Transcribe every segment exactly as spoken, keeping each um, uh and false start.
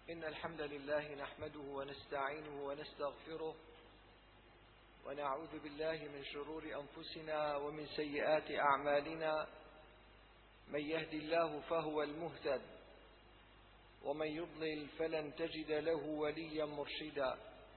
إن الحمد لله نحمده ونستعينه ونستغفره ونعوذ بالله من شرور أنفسنا ومن سيئات أعمالنا. من يهدي الله فهو المهتد ومن يضلل فلن تجد له وليا مرشدا.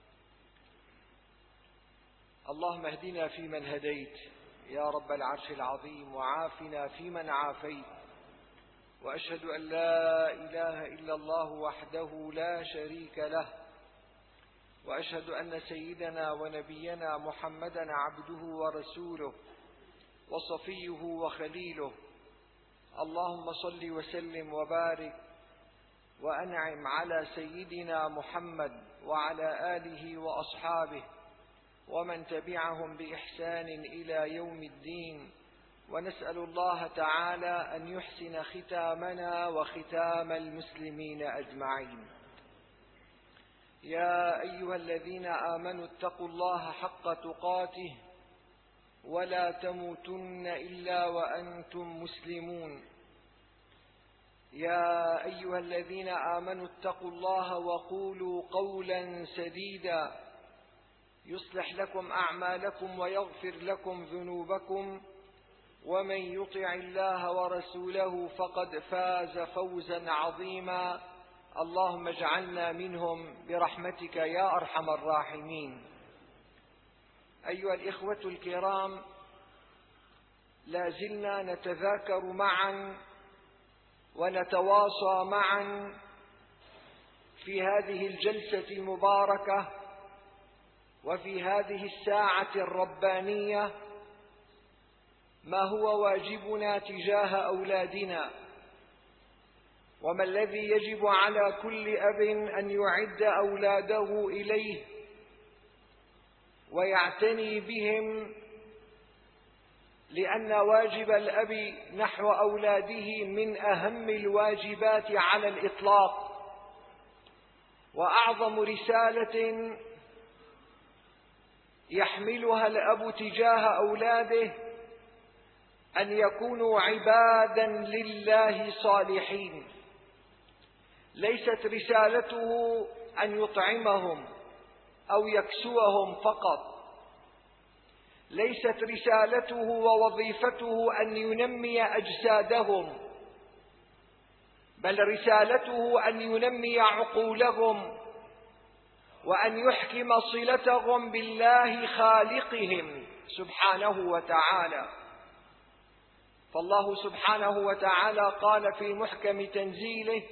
اللهم اهدنا فيمن هديت يا رب العرش العظيم، وعافنا فيمن عافيت، وأشهد أن لا إله إلا الله وحده لا شريك له، وأشهد أن سيدنا ونبينا محمدا عبده ورسوله وصفيه وخليله. اللهم صل وسلم وبارك وأنعم على سيدنا محمد وعلى آله وأصحابه ومن تبعهم بإحسان إلى يوم الدين، ونسأل الله تعالى أن يحسن ختامنا وختام المسلمين أجمعين. يا أيها الذين آمنوا اتقوا الله حق تقاته ولا تموتن إلا وأنتم مسلمون. يا أيها الذين آمنوا اتقوا الله وقولوا قولا سديدا يصلح لكم أعمالكم ويغفر لكم ذنوبكم، ومن يطع الله ورسوله فقد فاز فوزا عظيما. اللهم اجعلنا منهم برحمتك يا أرحم الراحمين. أيها الإخوة الكرام، لا زلنا نتذاكر معا ونتواصى معا في هذه الجلسة المباركة وفي هذه الساعة الربانية ما هو واجبنا تجاه أولادنا، وما الذي يجب على كل أب أن يعد أولاده إليه ويعتني بهم، لأن واجب الأب نحو أولاده من أهم الواجبات على الإطلاق، وأعظم رسالة يحملها الأب تجاه أولاده أن يكونوا عبادا لله صالحين. ليست رسالته أن يطعمهم أو يكسوهم فقط، ليست رسالته ووظيفته أن ينمي أجسادهم، بل رسالته أن ينمي عقولهم وأن يحكم صلتهم بالله خالقهم سبحانه وتعالى. فالله سبحانه وتعالى قال في محكم تنزيله: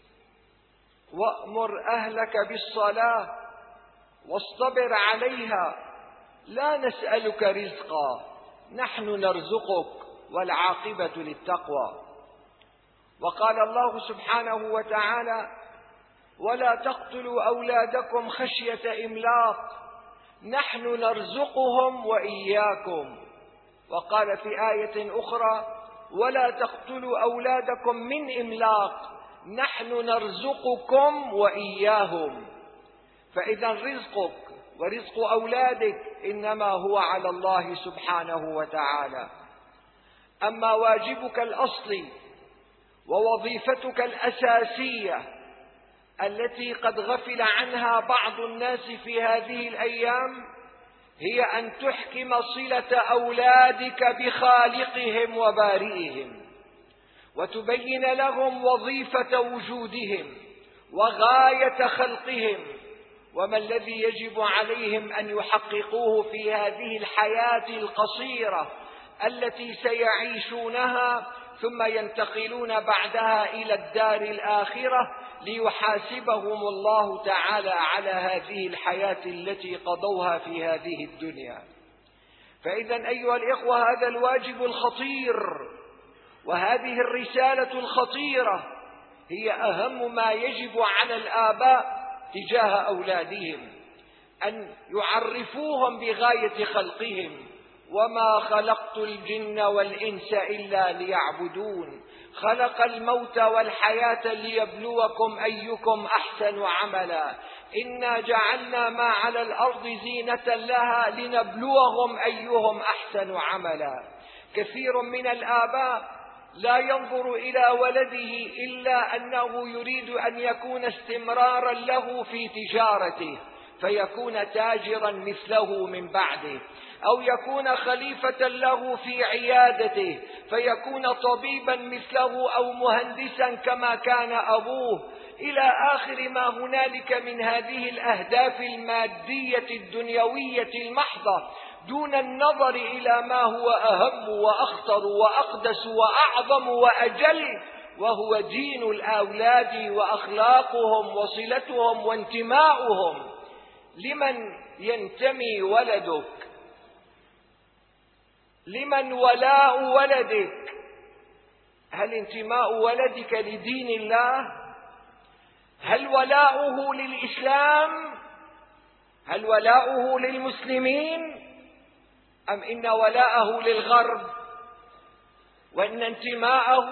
وأمر أهلك بالصلاة واصطبر عليها لا نسألك رزقا نحن نرزقك والعاقبة للتقوى. وقال الله سبحانه وتعالى: ولا تقتلوا أولادكم خشية إملاق نحن نرزقهم وإياكم. وقال في آية أخرى: ولا تقتلوا أولادكم من إملاق نحن نرزقكم وإياهم. فإذا رزقك ورزق أولادك إنما هو على الله سبحانه وتعالى. أما واجبك الأصلي ووظيفتك الأساسية التي قد غفل عنها بعض الناس في هذه الأيام هي أن تحكم صلة أولادك بخالقهم وبارئهم، وتبين لهم وظيفة وجودهم وغاية خلقهم، وما الذي يجب عليهم أن يحققوه في هذه الحياة القصيرة التي سيعيشونها، ثم ينتقلون بعدها إلى الدار الآخرة ليحاسبهم الله تعالى على هذه الحياة التي قضوها في هذه الدنيا. فإذا أيها الإخوة، هذا الواجب الخطير وهذه الرسالة الخطيرة هي أهم ما يجب على الآباء تجاه أولادهم، أن يعرفوهم بغاية خلقهم. وما خلقت الجن والإنس إلا ليعبدون خلق الموت والحياة ليبلوكم أيكم أحسن عملا إنا جعلنا ما على الأرض زينة لها لنبلوهم أيهم أحسن عملا. كثير من الآباء لا ينظر إلى ولده إلا أنه يريد أن يكون استمرارا له في تجارته فيكون تاجرا مثله من بعده، أو يكون خليفة له في عيادته فيكون طبيبا مثله أو مهندسا كما كان أبوه، إلى آخر ما هنالك من هذه الأهداف المادية الدنيوية المحضة، دون النظر إلى ما هو أهم وأخطر وأقدس وأعظم وأجل، وهو دين الأولاد وأخلاقهم وصلتهم وانتماؤهم. لمن ينتمي ولدك؟ لمن ولاء ولدك؟ هل انتماء ولدك لدين الله؟ هل ولاؤه للإسلام؟ هل ولاؤه للمسلمين؟ أم إن ولاءه للغرب، وإن انتماءه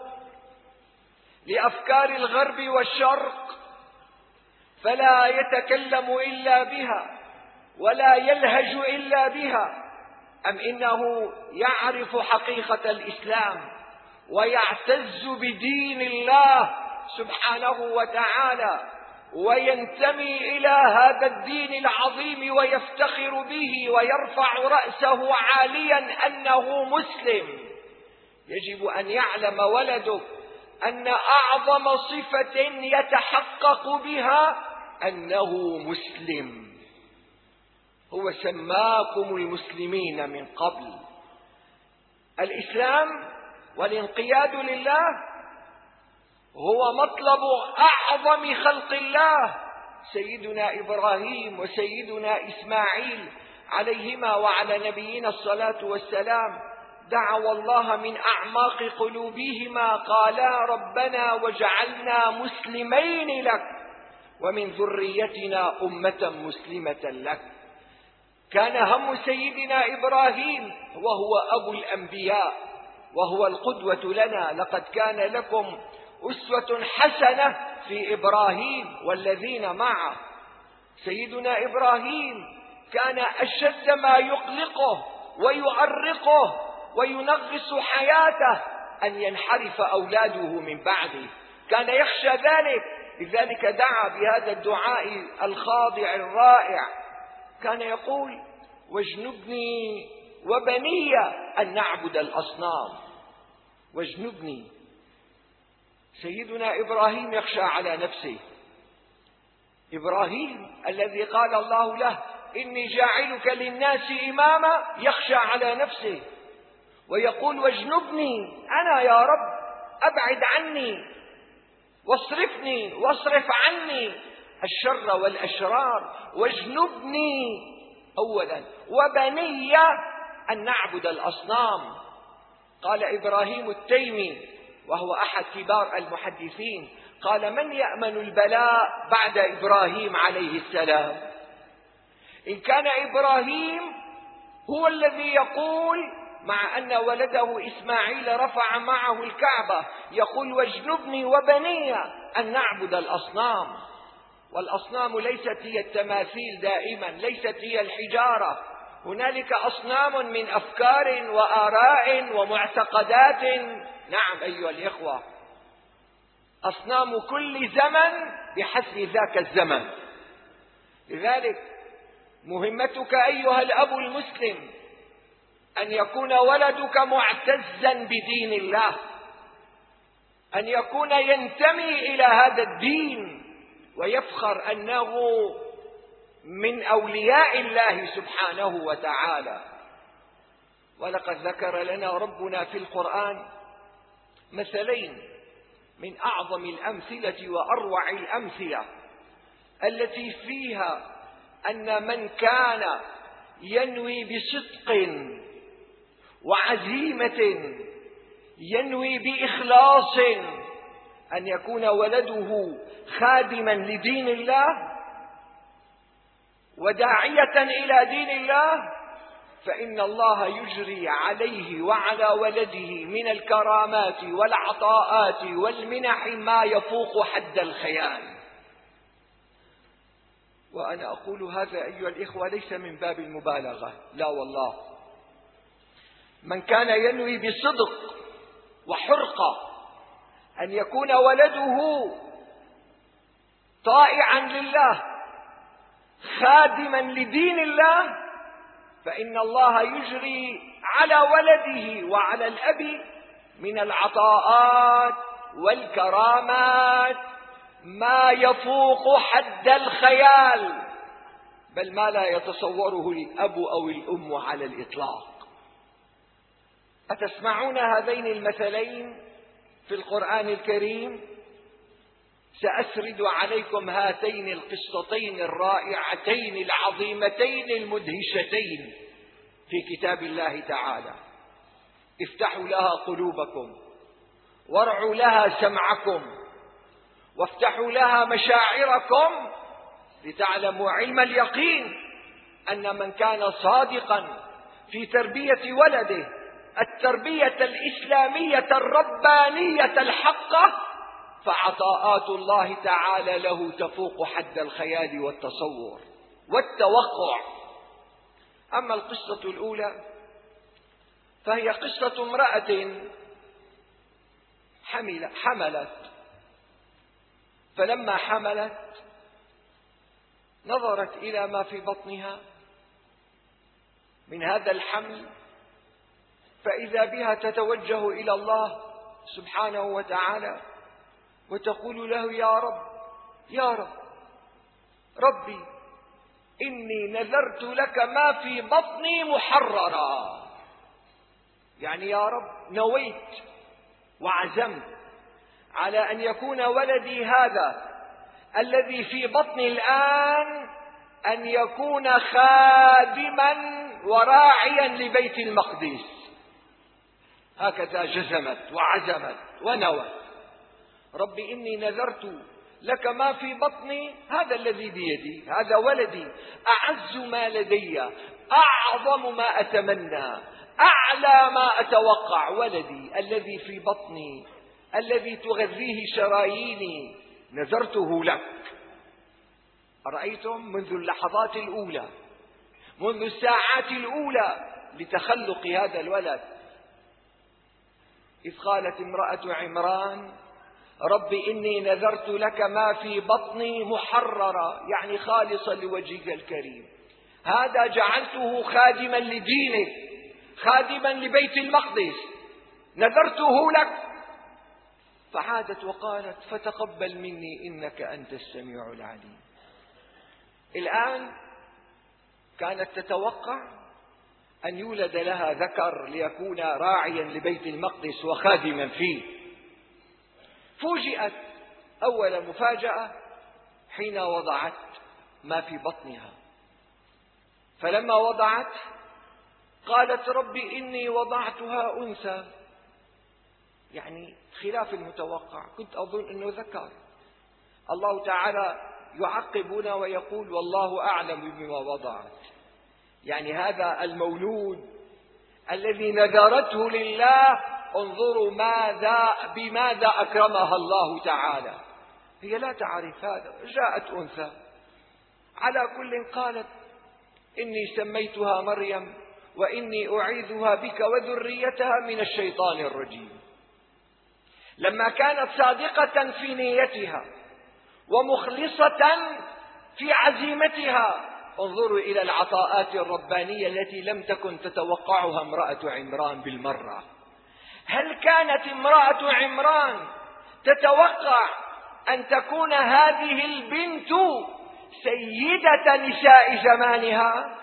لأفكار الغرب والشرق فلا يتكلم إلا بها ولا يلهج إلا بها؟ أم إنه يعرف حقيقة الإسلام ويعتز بدين الله سبحانه وتعالى وينتمي إلى هذا الدين العظيم ويفتخر به ويرفع رأسه عاليا أنه مسلم؟ يجب أن يعلم ولدك أن أعظم صفة يتحقق بها أنه مسلم. هو سماكم المسلمين من قبل. الإسلام والانقياد لله هو مطلب أعظم خلق الله. سيدنا إبراهيم وسيدنا إسماعيل عليهما وعلى نبينا الصلاة والسلام دعوا الله من أعماق قلوبهما قالا ربنا واجعلنا مسلمين لك ومن ذريتنا أمة مسلمة لك. كان هم سيدنا إبراهيم وهو أبو الأنبياء وهو القدوة لنا، لقد كان لكم أسوة حسنة في إبراهيم والذين معه. سيدنا إبراهيم كان أشد ما يقلقه ويؤرقه وينغص حياته أن ينحرف أولاده من بعده، كان يخشى ذلك، لذلك دعا بهذا الدعاء الخاضع الرائع، كان يقول واجنبني وبني أن نعبد الأصنام. واجنبني. سيدنا إبراهيم يخشى على نفسه، إبراهيم الذي قال الله له إني جاعلك للناس إماما يخشى على نفسه ويقول واجنبني أنا يا رب، أبعد عني واصرفني واصرف عني الشر والأشرار، واجنبني أولا وبني أن نعبد الأصنام. قال إبراهيم التيمي وهو أحد كبار المحدثين قال من يأمن البلاء بعد إبراهيم عليه السلام؟ إن كان إبراهيم هو الذي يقول مع أن ولده إسماعيل رفع معه الكعبة يقول واجنبني وبني أن نعبد الأصنام. والأصنام ليست هي التماثيل دائما، ليست هي الحجارة، هنالك أصنام من أفكار وآراء ومعتقدات. نعم أيها الإخوة، أصنام كل زمن بحسب ذاك الزمن. لذلك مهمتك أيها الأب المسلم أن يكون ولدك معتزا بدين الله، أن يكون ينتمي إلى هذا الدين ويفخر أنه من أولياء الله سبحانه وتعالى. ولقد ذكر لنا ربنا في القرآن مثلين من أعظم الأمثلة وأروع الأمثلة التي فيها أن من كان ينوي بصدق وعزيمة، ينوي بإخلاص أن يكون ولده خادما لدين الله وداعية إلى دين الله، فإن الله يجري عليه وعلى ولده من الكرامات والعطاءات والمنح ما يفوق حد الخيال. وأنا أقول هذا أيها الإخوة ليس من باب المبالغة، لا والله، من كان ينوي بصدق وحرقة أن يكون ولده طائعا لله خادما لدين الله، فإن الله يجري على ولده وعلى الأب من العطاءات والكرامات ما يفوق حد الخيال، بل ما لا يتصوره الأب أو الأم على الإطلاق. أتسمعون هذين المثلين في القرآن الكريم؟ سأسرد عليكم هاتين القصتين الرائعتين العظيمتين المدهشتين في كتاب الله تعالى. افتحوا لها قلوبكم، وارعوا لها سمعكم، وافتحوا لها مشاعركم، لتعلموا علم اليقين أن من كان صادقا في تربية ولده التربية الإسلامية الربانية الحقة، فعطاءات الله تعالى له تفوق حد الخيال والتصور والتوقع. أما القصة الأولى فهي قصة امرأة حملت، فلما حملت نظرت إلى ما في بطنها من هذا الحمل، فإذا بها تتوجه إلى الله سبحانه وتعالى وتقول له: يا رب يا رب ربي إني نذرت لك ما في بطني محررا. يعني يا رب نويت وعزمت على أن يكون ولدي هذا الذي في بطني الآن أن يكون خادما وراعيا لبيت المقدس. هكذا جزمت وعزمت ونوت: ربي إني نذرت لك ما في بطني، هذا الذي بيدي، هذا ولدي، أعز ما لدي، أعظم ما أتمنى، أعلى ما أتوقع، ولدي الذي في بطني الذي تغذيه شراييني نذرته لك. أرأيتم منذ اللحظات الأولى، منذ الساعات الأولى لتخلق هذا الولد، إذ قالت امرأة عمران: ربي إني نذرت لك ما في بطني محررا، يعني خالصا لوجهك الكريم، هذا جعلته خادما لدينك، خادما لبيت المقدس، نذرته لك. فعادت وقالت: فتقبل مني إنك أنت السميع العليم. الآن كانت تتوقع أن يولد لها ذكر ليكون راعيا لبيت المقدس وخادما فيه. فوجئت أول مفاجأة حين وضعت ما في بطنها، فلما وضعت قالت: ربي إني وضعتها أنثى، يعني خلاف المتوقع، كنت أظن أنه ذكر. الله تعالى يعقبنا ويقول: والله أعلم بما وضعت، يعني هذا المولود الذي نذرته لله، انظروا ماذا بماذا أكرمها الله تعالى. هي لا تعرف هذا، جاءت أنثى. على كل قالت: إني سميتها مريم وإني أعيذها بك وذريتها من الشيطان الرجيم. لما كانت صادقة في نيتها ومخلصة في عزيمتها، انظروا إلى العطاءات الربانية التي لم تكن تتوقعها امرأة عمران بالمرة. هل كانت امرأة عمران تتوقع أن تكون هذه البنت سيدة نساء زمانها؟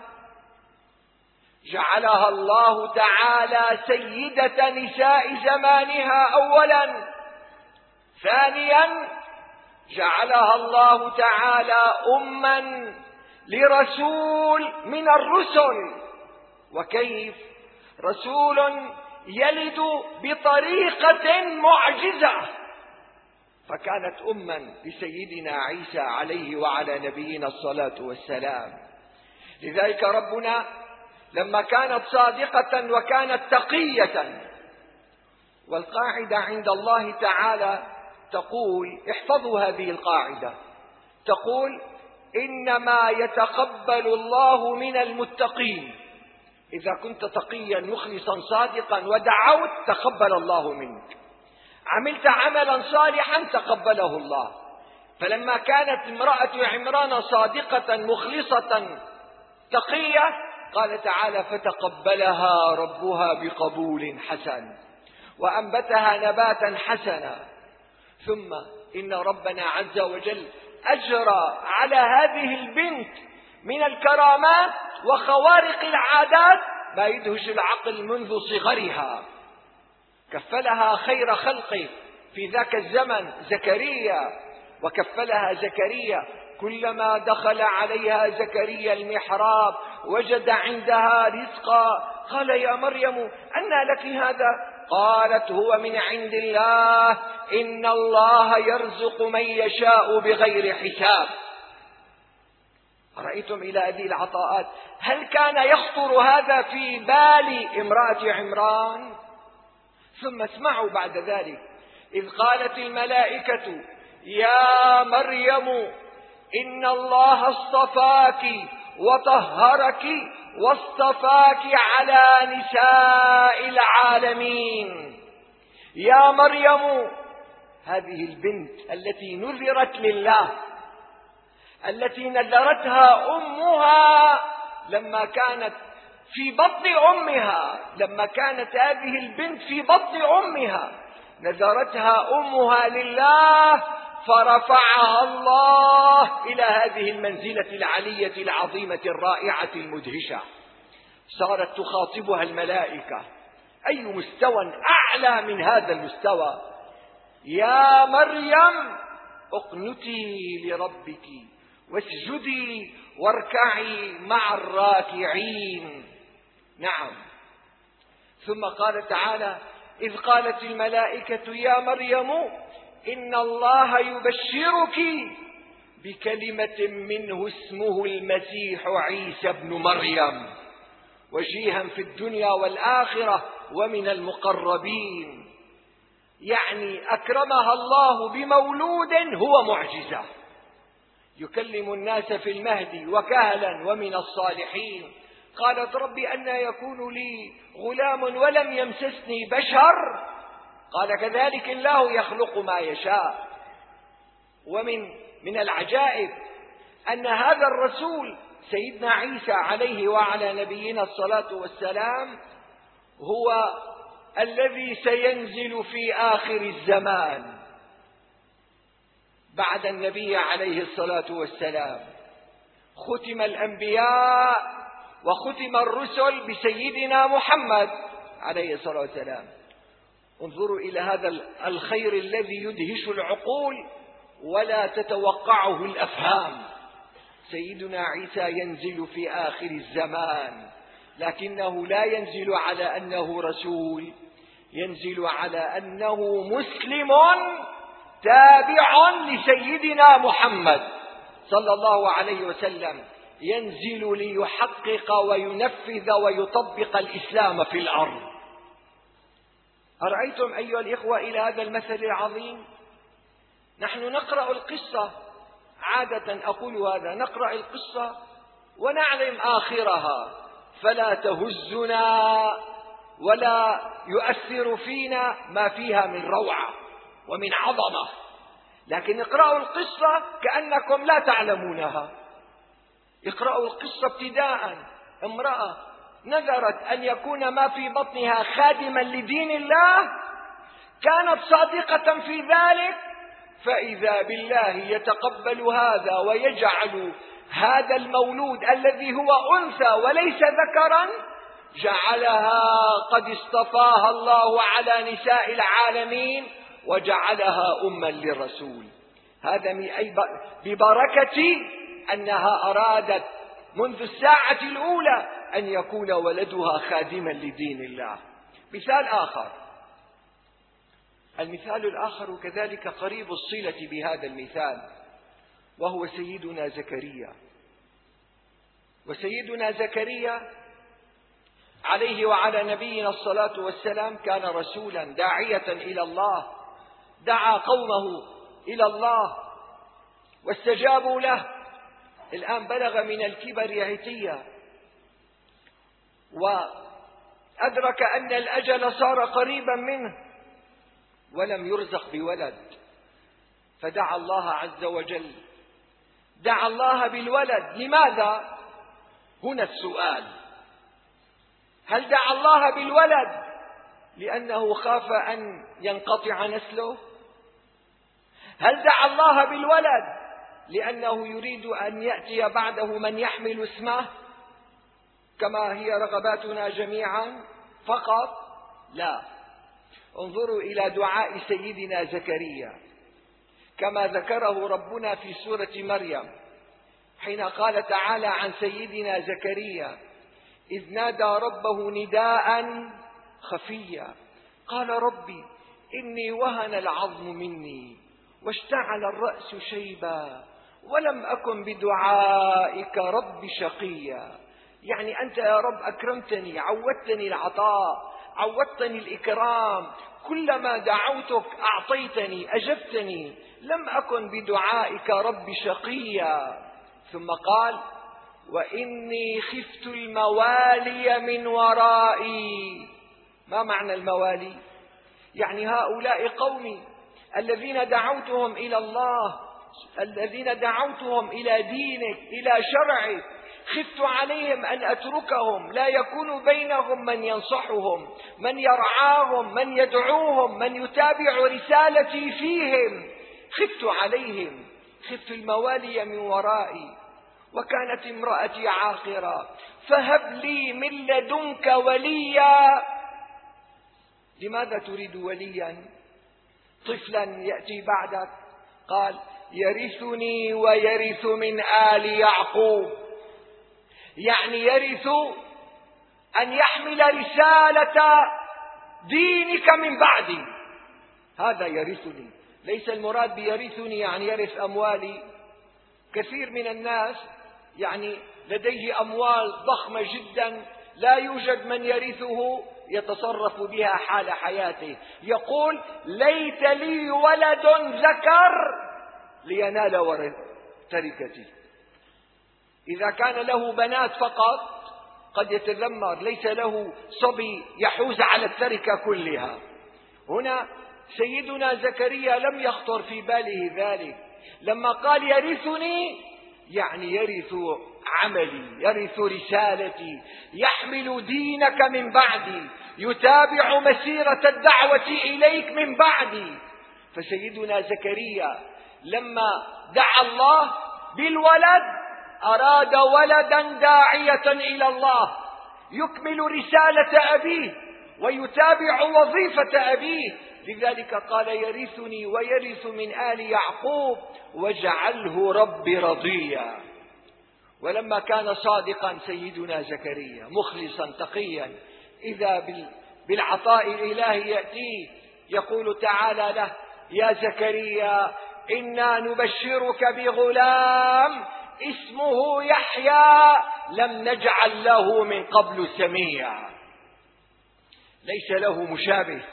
جعلها الله تعالى سيدة نساء زمانها أولا. ثانيا جعلها الله تعالى أما لرسول من الرسل. وكيف؟ رسول يلد بطريقة معجزة، فكانت أما لسيدنا عيسى عليه وعلى نبينا الصلاة والسلام. لذلك ربنا لما كانت صادقة وكانت تقية، والقاعدة عند الله تعالى تقول، احفظوا هذه القاعدة، تقول: إنما يتقبل الله من المتقين. إذا كنت تقيا مخلصا صادقا ودعوت تقبل الله منك، عملت عملا صالحا تقبله الله. فلما كانت امرأة عمران صادقة مخلصة تقية قال تعالى فتقبلها ربها بقبول حسن وأنبتها نباتا حسنا. ثم إن ربنا عز وجل أجرى على هذه البنت من الكرامات وخوارق العادات ما يدهش العقل منذ صغرها. كفلها خير خلقه في ذاك الزمن زكريا، وكفلها زكريا كلما دخل عليها زكريا المحراب وجد عندها رزقا قال يا مريم أنى لك هذا؟ قالت هو من عند الله إن الله يرزق من يشاء بغير حساب. أرأيتم إلى هذه العطاءات، هل كان يخطر هذا في بال امرأة عمران؟ ثم اسمعوا بعد ذلك إذ قالت الملائكة يا مريم إن الله اصطفاك وطهرك واصطفاك على نساء العالمين. يا مريم، هذه البنت التي نذرت لله، التي نذرتها أمها لما كانت في بطن أمها، لما كانت هذه البنت في بطن أمها نذرتها أمها لله فرفعها الله إلى هذه المنزلة العلية العظيمة الرائعة المدهشة. صارت تخاطبها الملائكة. أي مستوى أعلى من هذا المستوى؟ يا مريم اقنتي لربك واسجدي واركعي مع الراكعين. نعم. ثم قال تعالى إذ قالت الملائكة يا مريم إن الله يبشرك بكلمة منه اسمه المسيح عيسى بن مريم وجيها في الدنيا والآخرة ومن المقربين. يعني أكرمها الله بمولود هو معجزة يكلم الناس في المهد وكهلا ومن الصالحين. قالت رب أنى يكون لي غلام ولم يمسسني بشر قال كذلك الله يخلق ما يشاء. ومن من العجائب أن هذا الرسول سيدنا عيسى عليه وعلى نبينا الصلاة والسلام هو الذي سينزل في آخر الزمان بعد النبي عليه الصلاة والسلام. ختم الأنبياء وختم الرسل بسيدنا محمد عليه الصلاة والسلام. انظروا إلى هذا الخير الذي يدهش العقول ولا تتوقعه الأفهام. سيدنا عيسى ينزل في آخر الزمان، لكنه لا ينزل على أنه رسول، ينزل على أنه مسلم تابع لسيدنا محمد صلى الله عليه وسلم، ينزل ليحقق وينفذ ويطبق الإسلام في الأرض. أرأيتم أيها الإخوة إلى هذا المثل العظيم؟ نحن نقرأ القصة، عادة أقول هذا، نقرأ القصة ونعلم آخرها فلا تهزنا ولا يؤثر فينا ما فيها من روعة ومن عظمة، لكن اقرأوا القصة كأنكم لا تعلمونها. اقرأوا القصة ابتداء. امرأة نذرت أن يكون ما في بطنها خادما لدين الله، كانت صادقة في ذلك، فإذا بالله يتقبل هذا ويجعل هذا المولود الذي هو أنثى وليس ذكرا جعلها قد اصطفاها الله على نساء العالمين وجعلها أما للرسول. هذا ببركة أنها أرادت منذ الساعة الأولى أن يكون ولدها خادما لدين الله. مثال آخر، المثال الآخر كذلك قريب الصلة بهذا المثال، وهو سيدنا زكريا. وسيدنا زكريا عليه وعلى نبينا الصلاة والسلام كان رسولا داعية إلى الله، دعا قومه إلى الله واستجابوا له. الآن بلغ من الكبر عتيا، وأدرك أن الأجل صار قريبا منه ولم يرزق بولد، فدعا الله عز وجل، دعا الله بالولد. لماذا؟ هنا السؤال. هل دعا الله بالولد لأنه خاف أن ينقطع نسله؟ هل دعا الله بالولد لأنه يريد أن يأتي بعده من يحمل اسمه كما هي رغباتنا جميعا فقط؟ لا. انظروا إلى دعاء سيدنا زكريا كما ذكره ربنا في سورة مريم، حين قال تعالى عن سيدنا زكريا: إذ نادى ربه نداء خفيا قال ربي إني وهن العظم مني واشتعل الرأس شيبا ولم أكن بدعائك رب شقيا. يعني أنت يا رب أكرمتني، عودتني العطاء، عودتني الإكرام، كلما دعوتك أعطيتني، أجبتني، لم أكن بدعائك رب شقيا. ثم قال: وإني خفت الموالي من ورائي. ما معنى الموالي؟ يعني هؤلاء قومي الذين دعوتهم إلى الله، الذين دعوتهم إلى دينك، إلى شرعك، خفت عليهم أن أتركهم، لا يكون بينهم من ينصحهم، من يرعاهم، من يدعوهم، من يتابع رسالتي فيهم. خفت عليهم، خفت الموالي من ورائي، وكانت امرأتي عاقرة فهب لي من لدنك وليا. لماذا تريد وليا؟ طفلا يأتي بعدك؟ قال: يرثني ويرث من آل يعقوب، يعني يرث أن يحمل رسالة دينك من بعدي، هذا يرثني. ليس المراد بيرثني يعني يرث أموالي. كثير من الناس يعني لديه أموال ضخمة جدا لا يوجد من يرثه يتصرف بها حال حياته، يقول: ليت لي ولد ذكر لينال ورث تركتي. إذا كان له بنات فقط قد يتذمر، ليس له صبي يحوز على التركة كلها. هنا سيدنا زكريا لم يخطر في باله ذلك، لما قال يرثني يعني يرث عملي، يرث رسالتي، يحمل دينك من بعدي، يتابع مسيرة الدعوة إليك من بعدي. فسيدنا زكريا لما دعا الله بالولد أراد ولدا داعية إلى الله يكمل رسالة أبيه ويتابع وظيفة أبيه. لذلك قال: يرثني ويرث من آل يعقوب واجعله رب رضيا. ولما كان صادقا سيدنا زكريا مخلصا تقيا، إذا بالعطاء الإلهي يأتيه يقول تعالى له: يا زكريا إنا نبشرك بغلام اسمه يحيى لم نجعل له من قبل سميا. ليس له مشابه.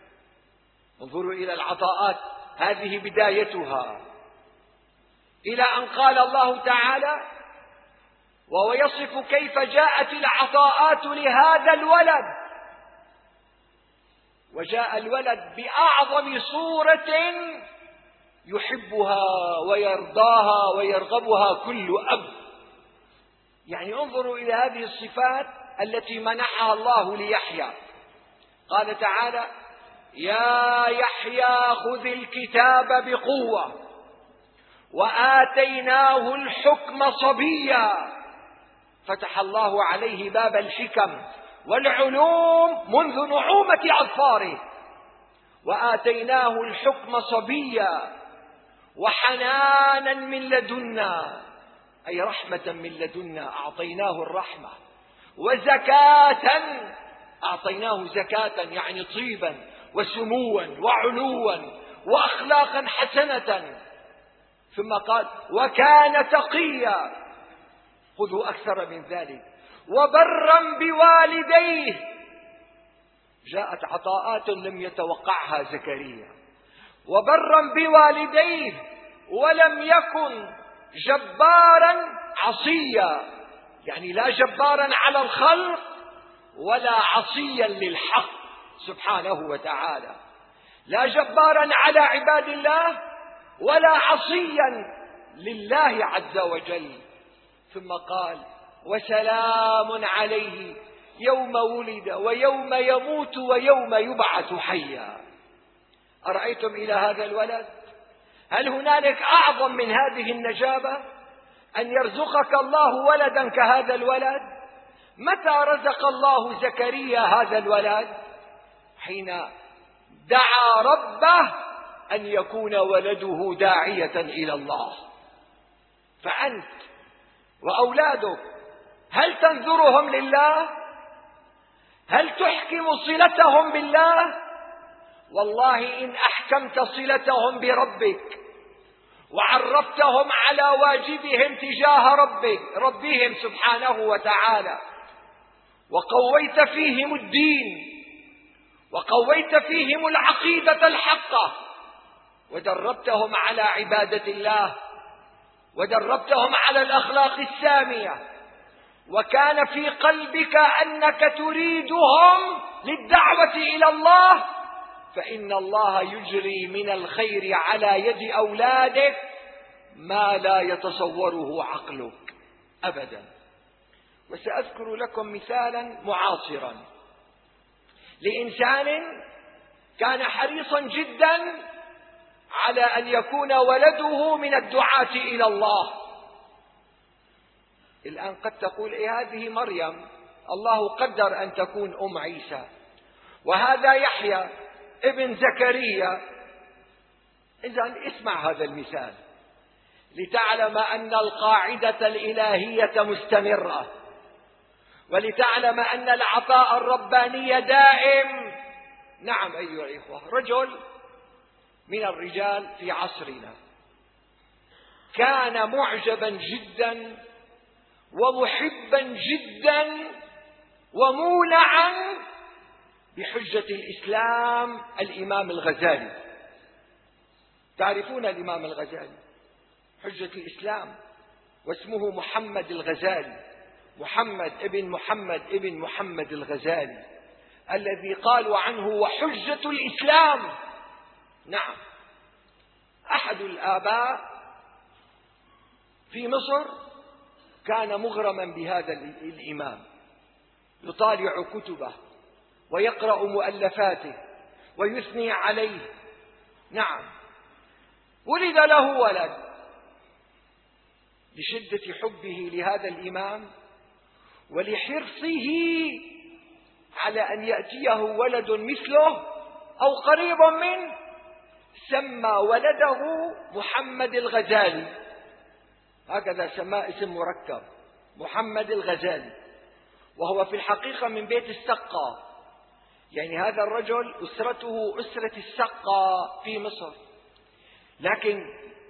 انظروا إلى العطاءات، هذه بدايتها، إلى أن قال الله تعالى وهو يصف كيف جاءت العطاءات لهذا الولد: وجاء الولد بأعظم صورة يحبها ويرضاها ويرغبها كل أب. يعني انظروا إلى هذه الصفات التي منحها الله ليحيى. قال تعالى: يا يحيى خذ الكتاب بقوة وآتيناه الحكم صبيا. فتح الله عليه باب الحكم والعلوم منذ نعومة أظفاره. وآتيناه الحكم صبيا وحنانا من لدنا، أي رحمة من لدنا، أعطيناه الرحمة. وزكاة، أعطيناه زكاة يعني طيبا وسموا وعلوا وأخلاقا حسنة. ثم قال: وكان تقيا. خذوا أكثر من ذلك: وبرا بوالديه. جاءت عطاءات لم يتوقعها زكريا. وبرا بوالديه ولم يكن جبارا عصيا، يعني لا جبارا على الخلق ولا عصيا للحق سبحانه وتعالى، لا جبارا على عباد الله ولا عصيا لله عز وجل. ثم قال: وسلام عليه يوم ولد ويوم يموت ويوم يبعث حيا. أرأيتم إلى هذا الولد؟ هل هنالك أعظم من هذه النجابة؟ أن يرزقك الله ولدا كهذا الولد. متى رزق الله زكريا هذا الولد؟ حين دعا ربه أن يكون ولده داعية إلى الله. فأنت وأولادك هل تنذرهم لله؟ هل تحكم صلتهم بالله؟ والله إن أحكمت صلتهم بربك وعرفتهم على واجبهم تجاه ربك ربهم سبحانه وتعالى، وقويت فيهم الدين وقويت فيهم العقيدة الحقة، ودربتهم على عبادة الله، ودربتهم على الأخلاق السامية، وكان في قلبك أنك تريدهم للدعوة إلى الله، فإن الله يجري من الخير على يد أولادك ما لا يتصوره عقلك أبدا. وسأذكر لكم مثالا معاصرا لإنسان كان حريصا جدا على أن يكون ولده من الدعاة إلى الله. الآن قد تقول: إيه هذه مريم الله قدر أن تكون أم عيسى، وهذا يحيى ابن زكريا. إذن اسمع هذا المثال لتعلم أن القاعدة الإلهية مستمرة، ولتعلم أن العطاء الرباني دائم. نعم أيها الإخوة، رجل من الرجال في عصرنا كان معجبا جدا ومحبا جدا ومولعا بحجة الإسلام الإمام الغزالي. تعرفون الإمام الغزالي حجة الإسلام، واسمه محمد الغزالي، محمد ابن محمد ابن محمد الغزالي، الذي قالوا عنه وحجة الإسلام. نعم، أحد الآباء في مصر كان مغرما بهذا الإمام، يطالع كتبه ويقرأ مؤلفاته ويثني عليه. نعم، ولد له ولد، لشدة حبه لهذا الإمام ولحرصه على أن يأتيه ولد مثله أو قريب منه، سمى ولده محمد الغزالي، هكذا سماه اسم مركب، محمد الغزالي، وهو في الحقيقة من بيت السقا. يعني هذا الرجل أسرته أسرة السقا في مصر، لكن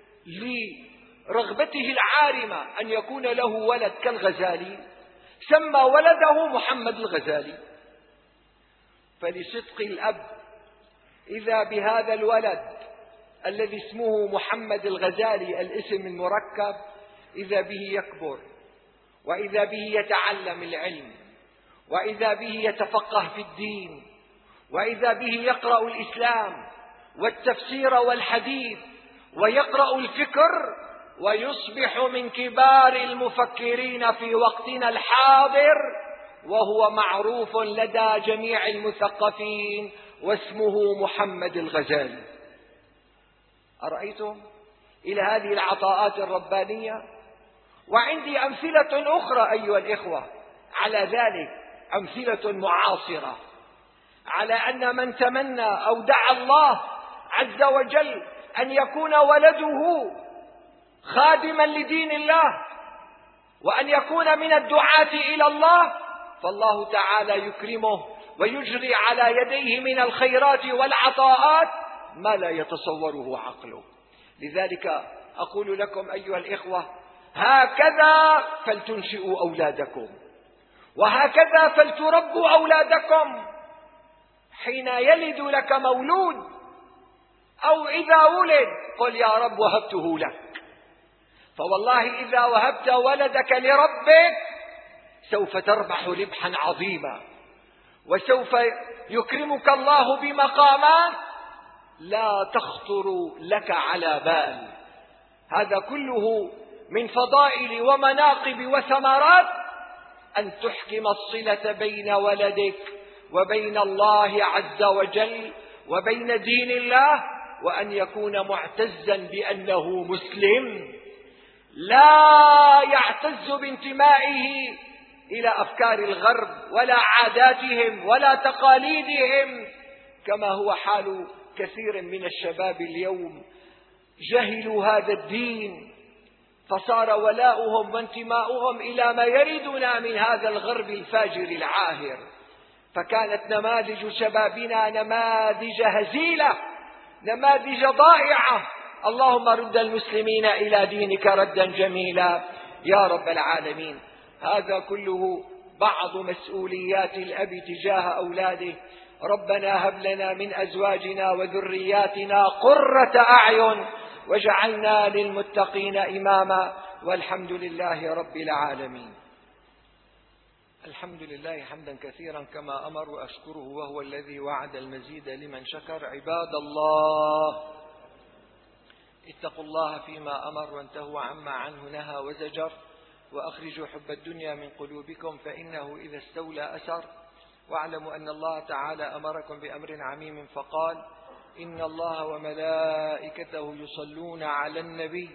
لرغبته العارمة أن يكون له ولد كالغزالي سمى ولده محمد الغزالي. فلصدق الأب إذا بهذا الولد الذي اسمه محمد الغزالي الاسم المركب، إذا به يكبر، وإذا به يتعلم العلم، وإذا به يتفقه في الدين، وإذا به يقرأ الإسلام والتفسير والحديث ويقرأ الفكر، ويصبح من كبار المفكرين في وقتنا الحاضر، وهو معروف لدى جميع المثقفين، واسمه محمد الغزالي. أرأيتم إلى هذه العطاءات الربانية؟ وعندي أمثلة أخرى أيها الإخوة على ذلك، أمثلة معاصرة على أن من تمنى أو دعا الله عز وجل أن يكون ولده خادما لدين الله وأن يكون من الدعاة إلى الله، فالله تعالى يكرمه ويجري على يديه من الخيرات والعطاءات ما لا يتصوره عقله. لذلك أقول لكم أيها الإخوة، هكذا فلتنشئوا أولادكم، وهكذا فلتربوا أولادكم. حين يلد لك مولود أو إذا ولد قل يا رب وهبته لك، فوالله إذا وهبت ولدك لربك سوف تربح ربحا عظيما، وسوف يكرمك الله بمقامات لا تخطر لك على بال. هذا كله من فضائل ومناقب وثمرات أن تحكم الصلة بين ولدك وبين الله عز وجل وبين دين الله، وأن يكون معتزا بأنه مسلم، لا يعتز بانتمائه إلى أفكار الغرب ولا عاداتهم ولا تقاليدهم، كما هو حال كثير من الشباب اليوم. جهلوا هذا الدين فصار ولاؤهم وانتماؤهم إلى ما يريدنا من هذا الغرب الفاجر العاهر، فكانت نماذج شبابنا نماذج هزيلة، نماذج ضائعة. اللهم رد المسلمين إلى دينك ردا جميلا يا رب العالمين. هذا كله بعض مسؤوليات الأب تجاه أولاده. ربنا هب لنا من أزواجنا وذرياتنا قرة أعين واجعلنا للمتقين إماما، والحمد لله رب العالمين. الحمد لله حمدا كثيرا كما أمر، وأشكره وهو الذي وعد المزيد لمن شكر. عباد الله، اتقوا الله فيما أمر وانتهوا عما عنه نهى وزجر، وأخرجوا حب الدنيا من قلوبكم فإنه إذا استولى أسر. واعلموا أن الله تعالى أمركم بأمر عميم فقال: إن الله وملائكته يصلون على النبي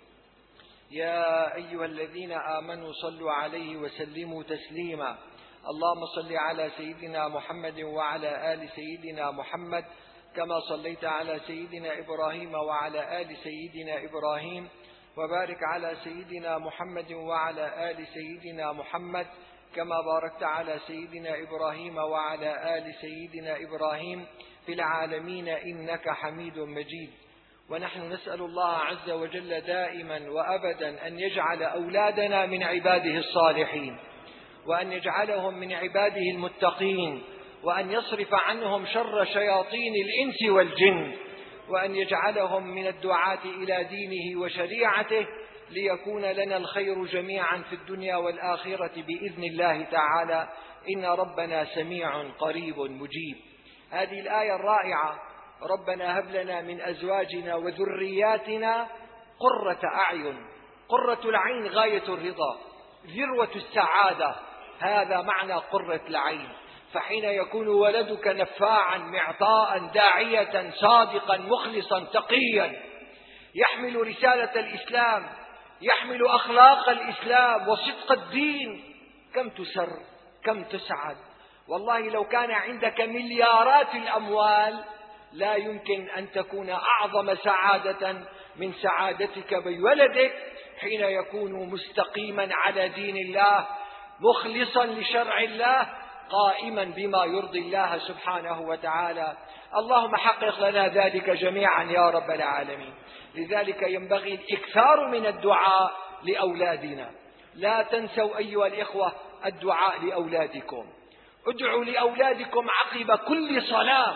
يا أيها الذين آمنوا صلوا عليه وسلموا تسليما. اللهم صل على سيدنا محمد وعلى آل سيدنا محمد كما صليت على سيدنا إبراهيم وعلى آل سيدنا إبراهيم، وبارك على سيدنا محمد وعلى آل سيدنا محمد كما باركت على سيدنا إبراهيم وعلى آل سيدنا إبراهيم في العالمين إنك حميد مجيد. ونحن نسأل الله عز وجل دائما وأبدا أن يجعل أولادنا من عباده الصالحين، وأن يجعلهم من عباده المتقين، وأن يصرف عنهم شر شياطين الإنس والجن، وأن يجعلهم من الدعاة إلى دينه وشريعته، ليكون لنا الخير جميعا في الدنيا والآخرة بإذن الله تعالى. إن ربنا سميع قريب مجيب. هذه الآية الرائعة: ربنا هب لنا من أزواجنا وذرياتنا قرة أعين. قرة العين غاية الرضا، ذروة السعادة، هذا معنى قرة العين. فحين يكون ولدك نفاعا معطاء داعية صادقا مخلصا تقيا، يحمل رسالة الإسلام، يحمل أخلاق الإسلام وصدق الدين، كم تسر، كم تسعد. والله لو كان عندك مليارات الأموال لا يمكن أن تكون أعظم سعادة من سعادتك بولدك حين يكون مستقيما على دين الله، مخلصا لشرع الله، قائما بما يرضي الله سبحانه وتعالى. اللهم حقق لنا ذلك جميعا يا رب العالمين. لذلك ينبغي الإكثار من الدعاء لأولادنا. لا تنسوا أيها الإخوة الدعاء لأولادكم. ادعوا لأولادكم عقب كل صلاة،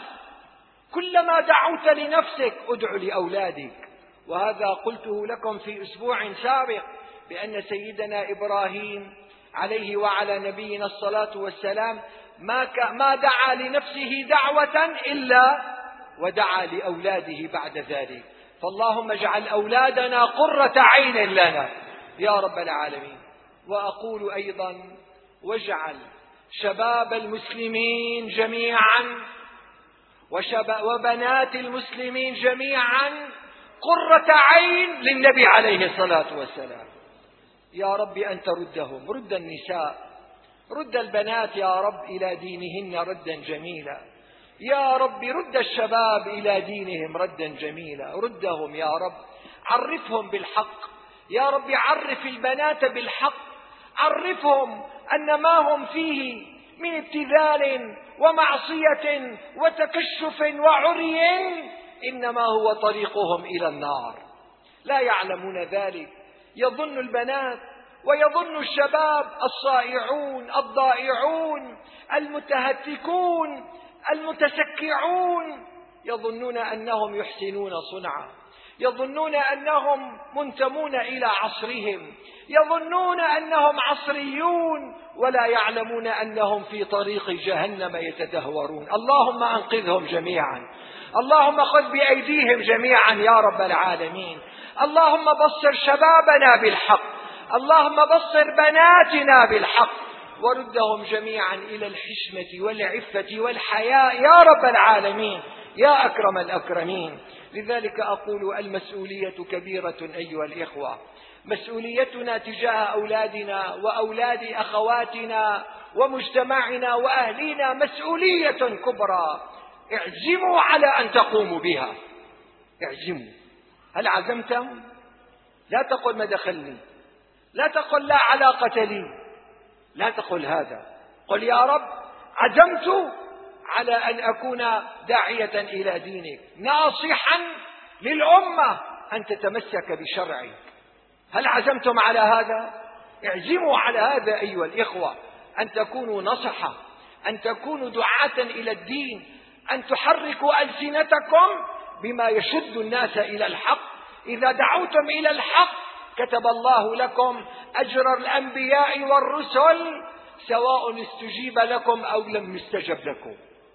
كلما دعوت لنفسك ادعوا لأولادك. وهذا قلته لكم في أسبوع سابق بأن سيدنا إبراهيم عليه وعلى نبينا الصلاة والسلام ما, ما دعا لنفسه دعوة إلا ودعا لأولاده بعد ذلك. فاللهم اجعل أولادنا قرة عين لنا يا رب العالمين. وأقول أيضا: واجعل شباب المسلمين جميعا وبنات المسلمين جميعا قرة عين للنبي عليه الصلاة والسلام. يا رب أنت ردهم، رد النساء، رد البنات يا رب إلى دينهن ردا جميلا. يا رب رد الشباب إلى دينهم ردا جميلا، ردهم يا رب، عرفهم بالحق يا رب، عرف البنات بالحق، عرفهم أن ما هم فيه من ابتذال ومعصية وتكشف وعري إنما هو طريقهم إلى النار. لا يعلمون ذلك. يظن البنات ويظن الشباب الصائعون الضائعون المتهتكون المتسكعون، يظنون أنهم يحسنون صنعا، يظنون أنهم منتمون إلى عصرهم، يظنون أنهم عصريون، ولا يعلمون أنهم في طريق جهنم يتدهورون. اللهم أنقذهم جميعا، اللهم خذ بأيديهم جميعا يا رب العالمين. اللهم بصر شبابنا بالحق، اللهم بصر بناتنا بالحق، وردهم جميعا إلى الحشمة والعفة والحياء يا رب العالمين يا أكرم الأكرمين. لذلك أقول المسؤولية كبيرة أيها الإخوة، مسؤوليتنا تجاه أولادنا وأولاد أخواتنا ومجتمعنا وأهلنا مسؤولية كبرى. اعزموا على أن تقوموا بها، اعزموا. هل عزمتم؟ لا تقل ما دخلني، لا تقل لا علاقة لي، لا تقل هذا. قل يا رب عزمت على أن أكون داعية إلى دينك، ناصحا للأمة أن تتمسك بشرعك. هل عزمتم على هذا؟ اعزموا على هذا أيها الإخوة، أن تكونوا نصحة، أن تكونوا دعاة إلى الدين، أن تحركوا ألسنتكم بما يشد الناس إلى الحق. إذا دعوتم إلى الحق كتب الله لكم أجر الأنبياء والرسل، سواء استجيب لكم أو لم يستجب لكم،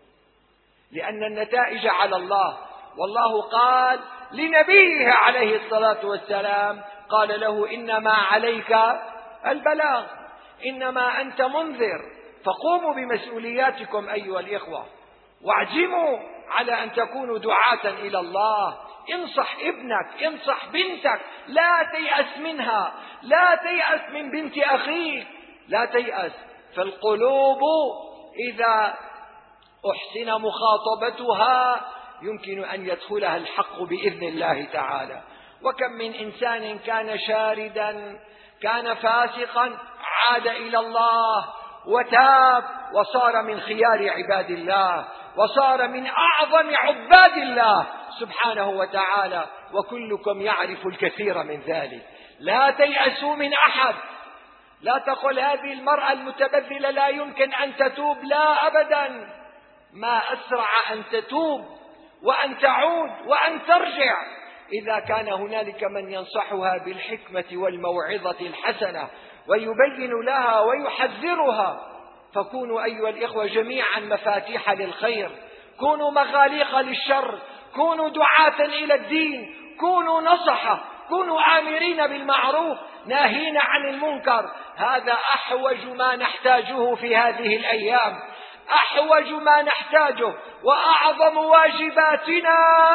لأن النتائج على الله. والله قال لنبيه عليه الصلاة والسلام، قال له إنما عليك البلاغ، إنما أنت منذر. فقوموا بمسؤولياتكم أيها الإخوة، واعزموا على أن تكونوا دعاة إلى الله. انصح ابنك، انصح بنتك، لا تيأس منها، لا تيأس من بنت أخيك، لا تيأس. فالقلوب إذا أحسن مخاطبتها يمكن أن يدخلها الحق بإذن الله تعالى. وكم من إنسان كان شاردا، كان فاسقا، عاد إلى الله وتاب وصار من خيار عباد الله، وصار من أعظم عباد الله سبحانه وتعالى، وكلكم يعرف الكثير من ذلك. لا تيأسوا من أحد، لا تقل هذه المرأة المتبذلة لا يمكن أن تتوب، لا أبدا. ما أسرع أن تتوب وأن تعود وأن ترجع إذا كان هنالك من ينصحها بالحكمة والموعظة الحسنة ويبين لها ويحذرها. فكونوا أيها الإخوة جميعا مفاتيح للخير، كونوا مغاليق للشر، كونوا دعاة إلى الدين، كونوا نصحة، كونوا آمرين بالمعروف ناهين عن المنكر. هذا أحوج ما نحتاجه في هذه الأيام، أحوج ما نحتاجه، وأعظم واجباتنا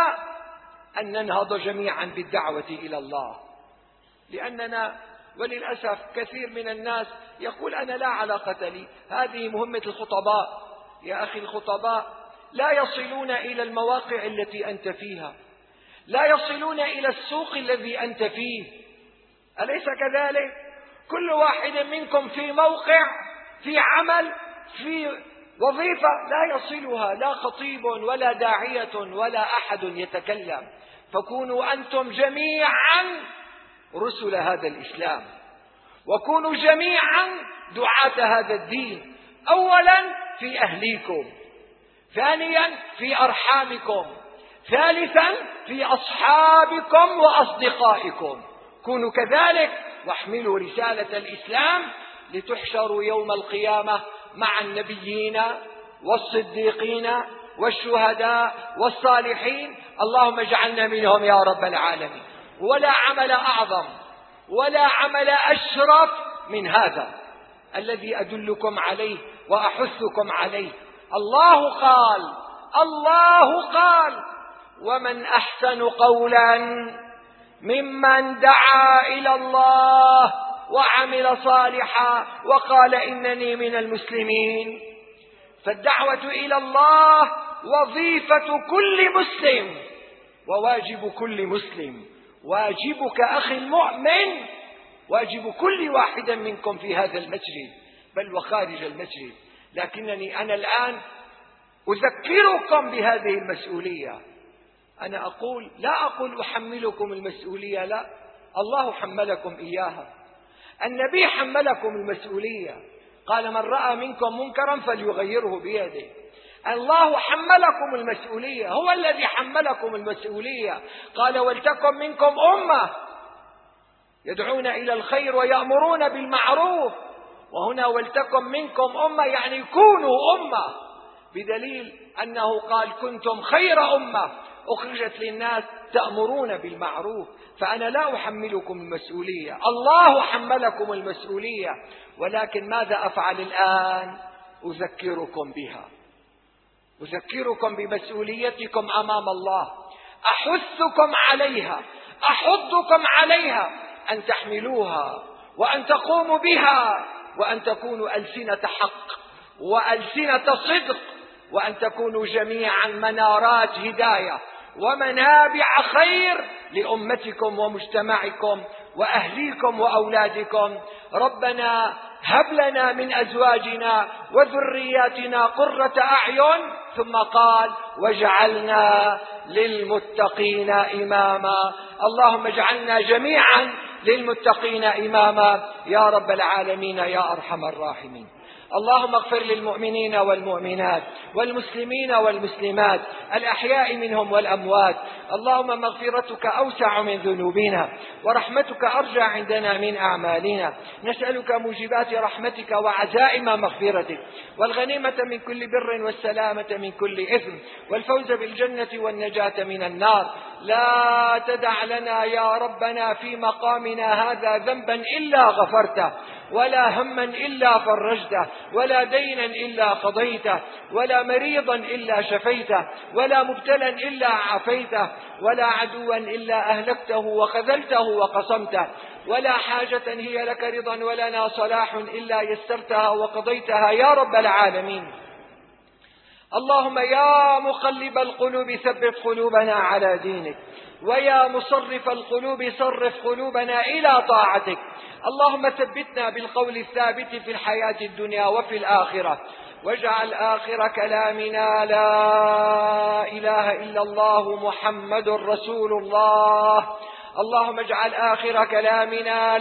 أن ننهض جميعا بالدعوة إلى الله. لأننا وللأسف كثير من الناس يقول أنا لا علاقة لي. هذه مهمة الخطباء يا أخي. الخطباء لا يصلون إلى المواقع التي أنت فيها، لا يصلون إلى السوق الذي أنت فيه، أليس كذلك؟ كل واحد منكم في موقع، في عمل، في وظيفة لا يصلها لا خطيب ولا داعية ولا أحد يتكلم. فكونوا أنتم جميعا رسل هذا الإسلام، وكونوا جميعا دعاة هذا الدين. أولا في أهليكم، ثانيا في أرحامكم، ثالثا في أصحابكم وأصدقائكم. كونوا كذلك واحملوا رسالة الإسلام لتحشروا يوم القيامة مع النبيين والصديقين والشهداء والصالحين. اللهم اجعلنا منهم يا رب العالمين. ولا عمل أعظم ولا عمل أشرف من هذا الذي أدلكم عليه وأحثكم عليه. الله قال الله قال ومن أحسن قولا ممن دعا إلى الله وعمل صالحا وقال إنني من المسلمين. فالدعوة إلى الله وظيفة كل مسلم وواجب كل مسلم، واجبك أخي المؤمن، واجب كل واحد منكم في هذا المسجد بل وخارج المسجد. لكنني أنا الآن أذكركم بهذه المسؤولية. أنا أقول لا أقول أحملكم المسؤولية، لا، الله حملكم إياها، النبي حملكم المسؤولية، قال من رأى منكم منكرا فليغيره بيده. الله حملكم المسؤولية، هو الذي حملكم المسؤولية. قال ولتكن منكم أمة يدعون إلى الخير ويأمرون بالمعروف، وهنا ولتكن منكم أمة يعني كونوا أمة، بدليل أنه قال كنتم خير أمة أخرجت للناس تأمرون بالمعروف. فأنا لا أحملكم المسؤولية، الله حملكم المسؤولية، ولكن ماذا أفعل الآن؟ أذكركم بها، أذكركم بمسؤوليتكم أمام الله، أحثكم عليها، أحضكم عليها أن تحملوها وأن تقوموا بها، وأن تكونوا ألسنة حق وألسنة صدق، وأن تكونوا جميعا منارات هداية ومنابع خير لأمتكم ومجتمعكم وأهليكم وأولادكم. ربنا هب لنا من أزواجنا وذرياتنا قرة أعين، ثم قال واجعلنا للمتقين إماما. اللهم اجعلنا جميعا للمتقين إماما يا رب العالمين يا أرحم الراحمين. اللهم اغفر للمؤمنين والمؤمنات والمسلمين والمسلمات الأحياء منهم والأموات. اللهم مغفرتك أوسع من ذنوبنا ورحمتك أرجى عندنا من أعمالنا. نسألك موجبات رحمتك وعزائم مغفرتك والغنيمة من كل بر والسلامة من كل إثم والفوز بالجنة والنجاة من النار. لا تدع لنا يا ربنا في مقامنا هذا ذنبا إلا غفرته، ولا هما إلا فرجته، ولا دينا إلا قضيته، ولا مريضا إلا شفيته، ولا مبتلا إلا عافيته، ولا عدوا إلا أهلكته وخذلته وقصمته، ولا حاجة هي لك رضا ولنا صلاح إلا يسرتها وقضيتها يا رب العالمين. اللهم يا مقلب القلوب ثبت قلوبنا على دينك، ويا مصرف القلوب صرف قلوبنا إلى طاعتك. اللهم ثبتنا بالقول الثابت في الحياة الدنيا وفي الآخرة، واجعل آخر كلامنا لا إله إلا الله محمد رسول الله. اللهم اجعل آخر كلامنا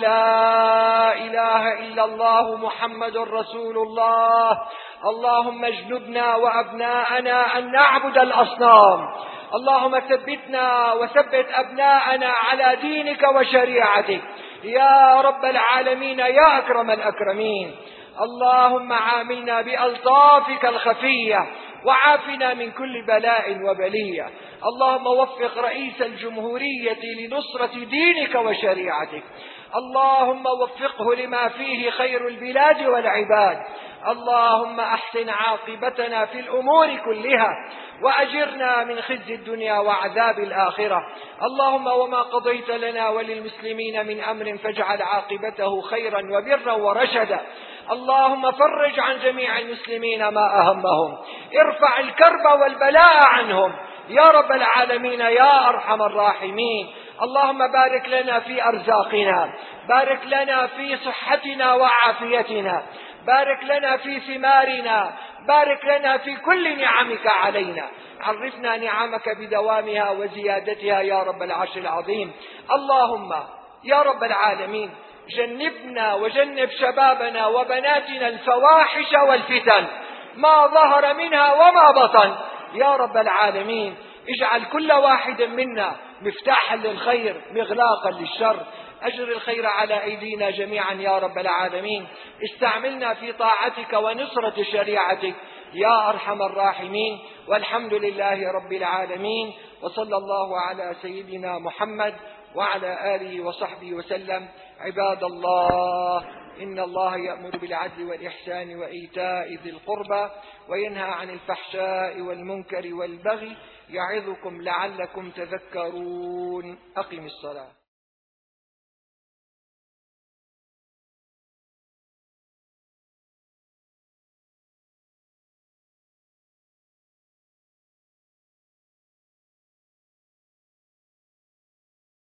لا إله إلا الله محمد رسول الله. اللهم اجنبنا وأبناءنا أن نعبد الأصنام. اللهم ثبتنا وثبت أبناءنا على دينك وشريعتك يا رب العالمين يا أكرم الأكرمين. اللهم عاملنا بألطافك الخفية وعافنا من كل بلاء وبلية. اللهم وفق رئيس الجمهورية لنصرة دينك وشريعتك. اللهم وفقه لما فيه خير البلاد والعباد. اللهم أحسن عاقبتنا في الأمور كلها، وأجرنا من خزي الدنيا وعذاب الآخرة. اللهم وما قضيت لنا وللمسلمين من أمر فاجعل عاقبته خيرا وبرا ورشدا. اللهم فرج عن جميع المسلمين ما أهمهم، ارفع الكرب والبلاء عنهم يا رب العالمين يا أرحم الراحمين. اللهم بارك لنا في أرزاقنا، بارك لنا في صحتنا وعافيتنا، بارك لنا في ثمارنا، بارك لنا في كل نعمك علينا. عرفنا نعمك بدوامها وزيادتها يا رب العرش العظيم. اللهم يا رب العالمين جنبنا وجنب شبابنا وبناتنا الفواحش والفتن ما ظهر منها وما بطن يا رب العالمين. اجعل كل واحد منا مفتاحا للخير مغلاقا للشر. أجر الخير على أيدينا جميعا يا رب العالمين. استعملنا في طاعتك ونصرة شريعتك يا أرحم الراحمين. والحمد لله رب العالمين، وصلى الله على سيدنا محمد وعلى آله وصحبه وسلم. عباد الله، إن الله يأمر بالعدل والإحسان وإيتاء ذي القربى وينهى عن الفحشاء والمنكر والبغي يعظكم لعلكم تذكرون. أقم الصلاة.